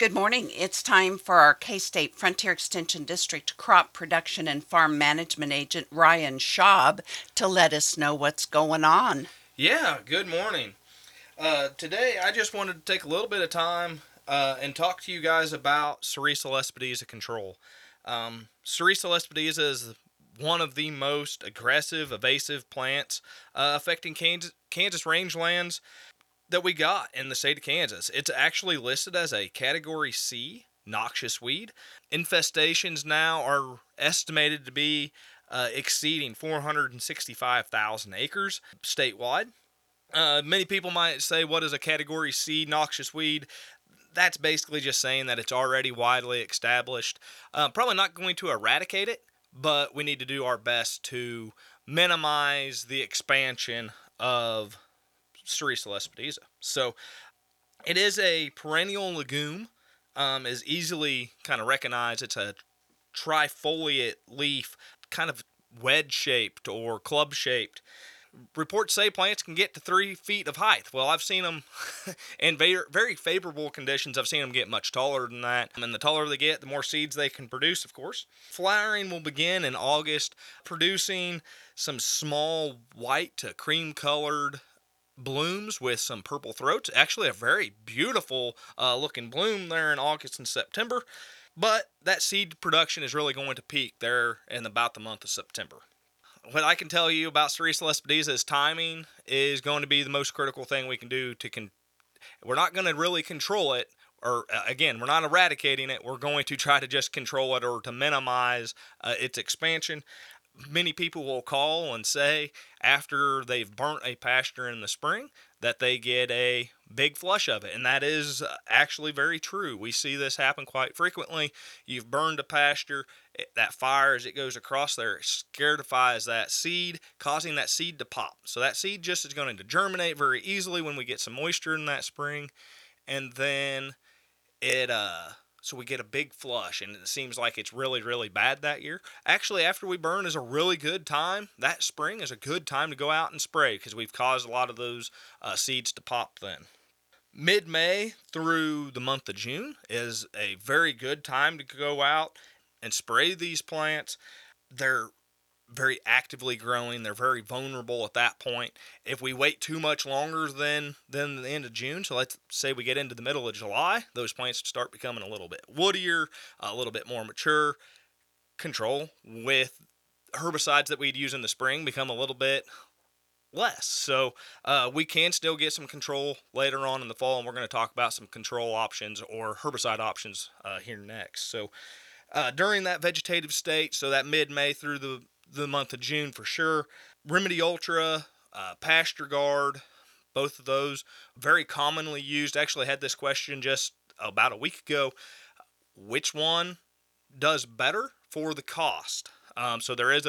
Good morning. It's time for our K-State Frontier Extension District Crop Production and Farm Management Agent Ryan Schaub to let us know what's going on. Yeah, good morning. Today, I just wanted to take a little bit of time and talk to you guys about Sericea lespedeza control. Sericea lespedeza is one of the most aggressive, evasive plants affecting Kansas rangelands that we got in the state of Kansas. It's actually listed as a Category C noxious weed. Infestations now are estimated to be exceeding 465,000 acres statewide. Many people might say, what is a Category C noxious weed? That's basically just saying that it's already widely established. Probably not going to eradicate it, but we need to do our best to minimize the expansion of Sericea lespedeza. So it is a perennial legume, is easily kind of recognized. It's a trifoliate leaf, kind of wedge shaped or club shaped. Reports say plants can get to 3 feet of height. Well, I've seen them in very favorable conditions. I've seen them get much taller than that. And the taller they get, the more seeds they can produce, of course. Flowering will begin in August, producing some small white to cream colored blooms with some purple throats. Actually, a very beautiful looking bloom there in August and September. But that seed production is really going to peak there in about the month of September. What I can tell you about Sericea lespedeza is timing is going to be the most critical thing we can do we're not going to really control it, or again, we're not eradicating it. We're going to try to just control it or to minimize its expansion. Many people will call and say after they've burnt a pasture in the spring that they get a big flush of it, and that is actually very true. We see this happen quite frequently. You've burned a pasture, that fire as it goes across there scarifies that seed, causing that seed to pop. So that seed just is going to germinate very easily when we get some moisture in that spring, and then it so we get a big flush, and it seems like it's really bad that year. Actually, after we burn is a really good time. That spring is a good time to go out and spray because we've caused a lot of those seeds to pop then. Mid-May through the month of June is a very good time to go out and spray these plants. They're very actively growing. They're very vulnerable at that point. If we wait too much longer than the end of June, so let's say we get into the middle of July, those plants start becoming a little bit woodier, a little bit more mature. Control with herbicides that we'd use in the spring become a little bit less. So we can still get some control later on in the fall, and we're going to talk about some control options or herbicide options here next. So during that vegetative state, so that mid-May through the month of June for sure, Remedy Ultra, Pasture Guard, both of those very commonly used. Actually had this question just about a week ago. Which one does better for the cost? So there's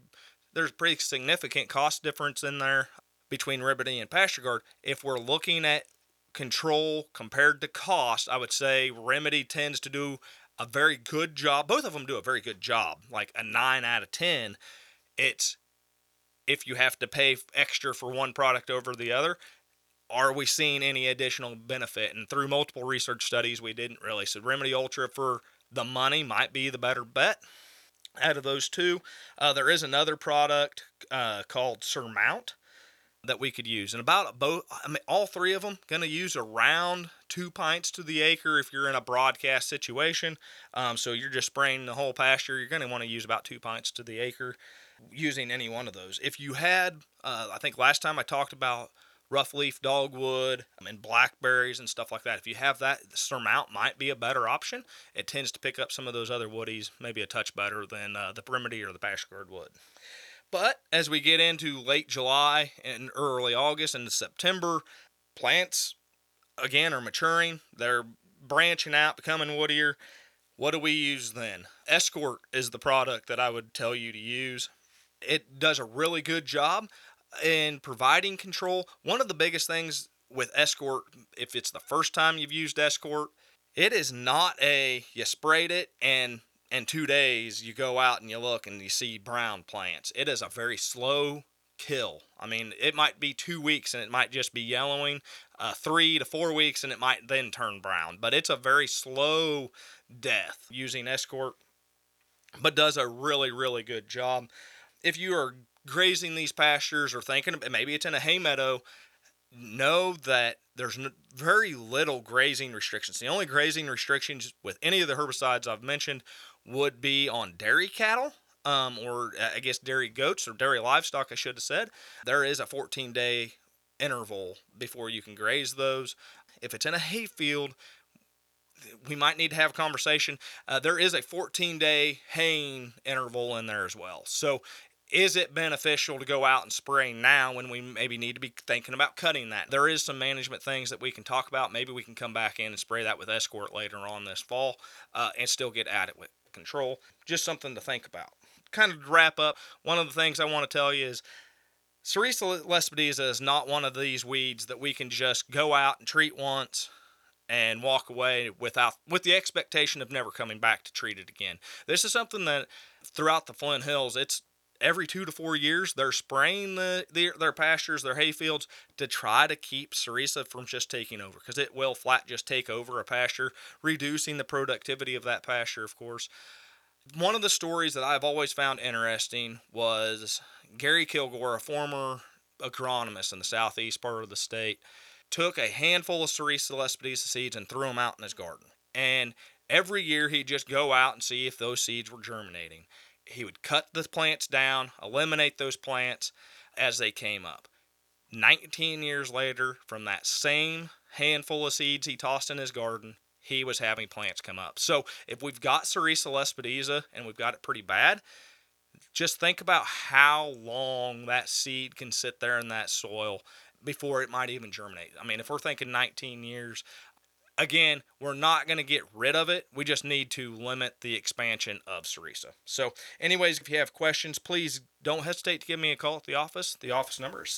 a pretty significant cost difference in there between Remedy and Pasture Guard. If we're looking at control compared to cost, I would say Remedy tends to do a very good job. Both of them do a very good job, like a 9 out of 10. It's if you have to pay extra for one product over the other, are we seeing any additional benefit? And through multiple research studies, we didn't really. So Remedy Ultra for the money might be the better bet out of those two. There is another product called Surmount that we could use, and about both, I mean, all three of them going to use around 2 pints to the acre if you're in a broadcast situation. So you're just spraying the whole pasture, you're going to want to use about 2 pints to the acre using any one of those. If you had, I think last time I talked about rough leaf dogwood and blackberries and stuff like that. If you have that, the Surmount might be a better option. It tends to pick up some of those other woodies maybe a touch better than the Remedy or the Pasture Guard would. But as we get into late July and early August and September, plants again are maturing. They're branching out, becoming woodier. What do we use then? Escort is the product that I would tell you to use. It does a really good job in providing control. One of the biggest things with Escort, if it's the first time you've used Escort, it is not you sprayed it and in 2 days you go out and you look and you see brown plants. It is a very slow kill. I mean, it might be 2 weeks and it might just be yellowing, 3 to 4 weeks and it might then turn brown. But it's a very slow death using Escort, but does a really, really good job. If you are grazing these pastures or thinking maybe it's in a hay meadow, know that there's very little grazing restrictions. The only grazing restrictions with any of the herbicides I've mentioned would be on dairy cattle, or I guess dairy goats or dairy livestock, I should have said. There is a 14-day interval before you can graze those. If it's in a hay field, we might need to have a conversation. There is a 14-day haying interval in there as well. So is it beneficial to go out and spray now when we maybe need to be thinking about cutting that? There is some management things that we can talk about. Maybe we can come back in and spray that with Escort later on this fall and still get adequate control. Just something to think about. Kind of to wrap up, one of the things I want to tell you is Sericea lespedeza is not one of these weeds that we can just go out and treat once and walk away with the expectation of never coming back to treat it again. This is something that throughout the Flint Hills, it's every 2 to 4 years they're spraying their pastures, their hay fields, to try to keep Sericea from just taking over, because it will flat just take over a pasture, reducing the productivity of that pasture, of course. One of the stories that I've always found interesting was Gary Kilgore, a former agronomist in the southeast part of the state, took a handful of Sericea lespedeza seeds and threw them out in his garden. And every year he'd just go out and see if those seeds were germinating. He would cut the plants down, eliminate those plants as they came up. 19 years later, from that same handful of seeds he tossed in his garden, he was having plants come up. So if we've got Sericea lespedeza and we've got it pretty bad, just think about how long that seed can sit there in that soil before it might even germinate. I mean, if we're thinking 19 years, again, we're not going to get rid of it. We just need to limit the expansion of Sericea. So anyways, if you have questions, please don't hesitate to give me a call at the office. The office number is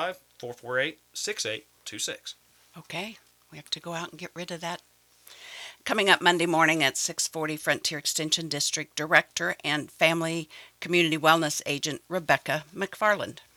785-448-6826. Okay, we have to go out and get rid of that. Coming up Monday morning at 6:40, Frontier Extension District Director and Family Community Wellness Agent Rebecca McFarland.